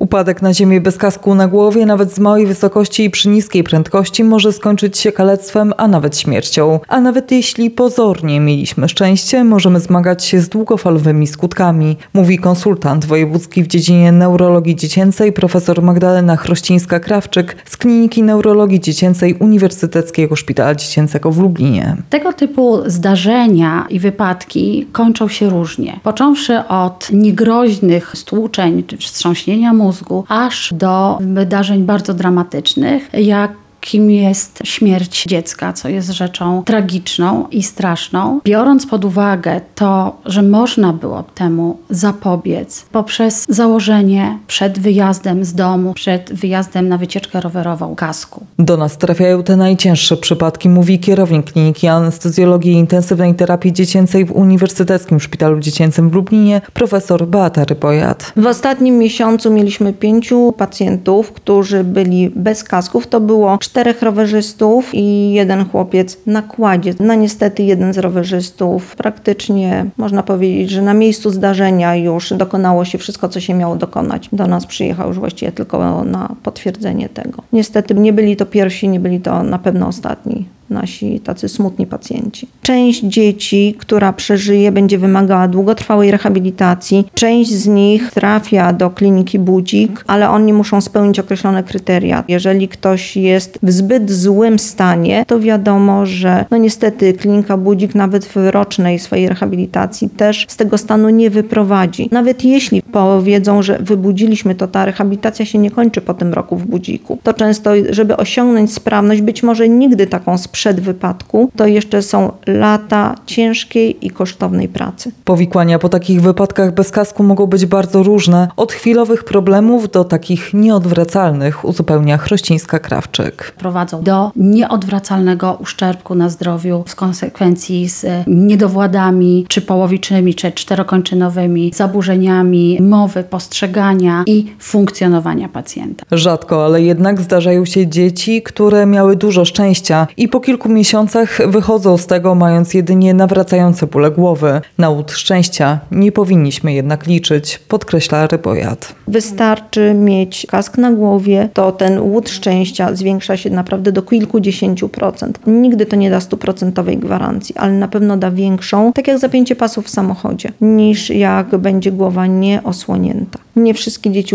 Upadek na ziemię bez kasku na głowie, nawet z małej wysokości i przy niskiej prędkości, może skończyć się kalectwem, a nawet śmiercią. A nawet jeśli pozornie mieliśmy szczęście, możemy zmagać się z długofalowymi skutkami, mówi konsultant wojewódzki w dziedzinie neurologii dziecięcej profesor Magdalena Chrościńska-Krawczyk z Kliniki Neurologii Dziecięcej Uniwersyteckiego Szpitala Dziecięcego w Lublinie. Tego typu zdarzenia i wypadki kończą się różnie. Począwszy od niegroźnych stłuczeń czy wstrząśnienia mózgu, aż do wydarzeń bardzo dramatycznych, jakim jest śmierć dziecka, co jest rzeczą tragiczną i straszną. Biorąc pod uwagę to, że można było temu zapobiec poprzez założenie przed wyjazdem z domu, przed wyjazdem na wycieczkę rowerową kasku. Do nas trafiają te najcięższe przypadki, mówi kierownik Kliniki Anestezjologii i Intensywnej Terapii Dziecięcej w Uniwersyteckim Szpitalu Dziecięcym w Lublinie profesor Beata Rybojat. W ostatnim miesiącu mieliśmy 5 pacjentów, którzy byli bez kasków. To było 4 rowerzystów i 1 chłopiec na kładzie. No niestety jeden z rowerzystów praktycznie można powiedzieć, że na miejscu zdarzenia już dokonało się wszystko, co się miało dokonać. Do nas przyjechał już właściwie tylko na potwierdzenie tego. Niestety nie byli to pierwsi, nie byli to na pewno ostatni. Nasi tacy smutni pacjenci. Część dzieci, która przeżyje, będzie wymagała długotrwałej rehabilitacji. Część z nich trafia do kliniki Budzik, ale oni muszą spełnić określone kryteria. Jeżeli ktoś jest w zbyt złym stanie, to wiadomo, że niestety klinika Budzik nawet w rocznej swojej rehabilitacji też z tego stanu nie wyprowadzi. Nawet jeśli powiedzą, że wybudziliśmy, to ta rehabilitacja się nie kończy po tym roku w Budziku. To często, żeby osiągnąć sprawność, być może nigdy taką sprzed wypadku, to jeszcze są lata ciężkiej i kosztownej pracy. Powikłania po takich wypadkach bez kasku mogą być bardzo różne, od chwilowych problemów do takich nieodwracalnych, uzupełnia Chrościńska-Krawczyk. Prowadzą do nieodwracalnego uszczerbku na zdrowiu w konsekwencji z niedowładami, czy połowicznymi, czy czterokończynowymi, zaburzeniami mowy, postrzegania i funkcjonowania pacjenta. Rzadko, ale jednak zdarzają się dzieci, które miały dużo szczęścia i po kilku miesiącach wychodzą z tego, mając jedynie nawracające bóle głowy. Na łód szczęścia nie powinniśmy jednak liczyć, podkreśla Rybojat. Wystarczy mieć kask na głowie, to ten łód szczęścia zwiększa się naprawdę do kilkudziesięciu procent. Nigdy to nie da 100% gwarancji, ale na pewno da większą, tak jak zapięcie pasów w samochodzie, niż jak będzie głowa nieosłonięta. Nie wszystkie dzieci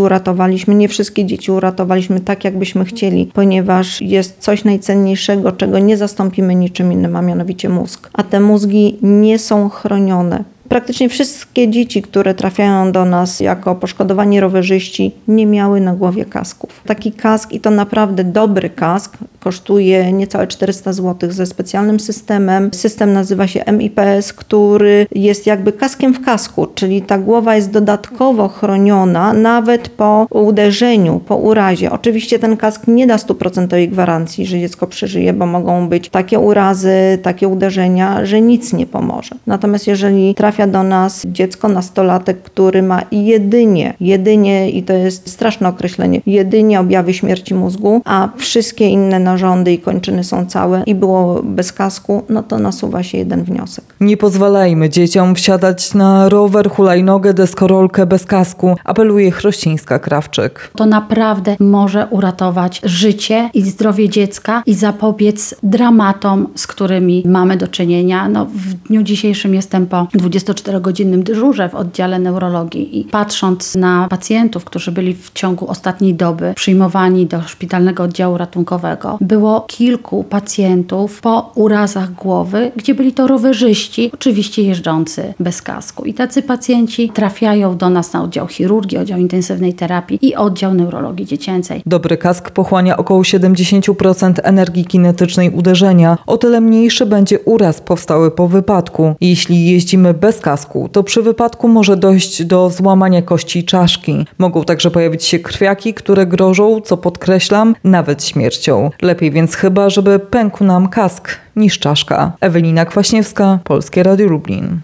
uratowaliśmy tak, jakbyśmy chcieli, ponieważ jest coś najcenniejszego, czego nie zastąpimy niczym innym, a mianowicie mózg. A te mózgi nie są chronione. Praktycznie wszystkie dzieci, które trafiają do nas jako poszkodowani rowerzyści, nie miały na głowie kasków. Taki kask, i to naprawdę dobry kask, kosztuje niecałe 400 zł ze specjalnym systemem. System nazywa się MIPS, który jest jakby kaskiem w kasku, czyli ta głowa jest dodatkowo chroniona nawet po uderzeniu, po urazie. Oczywiście ten kask nie da 100% gwarancji, że dziecko przeżyje, bo mogą być takie urazy, takie uderzenia, że nic nie pomoże. Natomiast jeżeli trafia do nas dziecko, nastolatek, który ma jedynie, i to jest straszne określenie, jedynie objawy śmierci mózgu, a wszystkie inne narządy i kończyny są całe i było bez kasku, to nasuwa się jeden wniosek. Nie pozwalajmy dzieciom wsiadać na rower, hulajnogę, deskorolkę bez kasku, apeluje Chrościńska-Krawczyk. To naprawdę może uratować życie i zdrowie dziecka i zapobiec dramatom, z którymi mamy do czynienia. W dniu dzisiejszym jestem po 24-godzinnym dyżurze w oddziale neurologii i patrząc na pacjentów, którzy byli w ciągu ostatniej doby przyjmowani do szpitalnego oddziału ratunkowego, było kilku pacjentów po urazach głowy, gdzie byli to rowerzyści, oczywiście jeżdżący bez kasku. I tacy pacjenci trafiają do nas na oddział chirurgii, oddział intensywnej terapii i oddział neurologii dziecięcej. Dobry kask pochłania około 70% energii kinetycznej uderzenia. O tyle mniejszy będzie uraz powstały po wypadku. Jeśli jeździmy bez kasku, to przy wypadku może dojść do złamania kości czaszki. Mogą także pojawić się krwiaki, które grożą, co podkreślam, nawet śmiercią. Lepiej więc chyba, żeby pękł nam kask niż czaszka. Ewelina Kwaśniewska, Polskie Radio Lublin.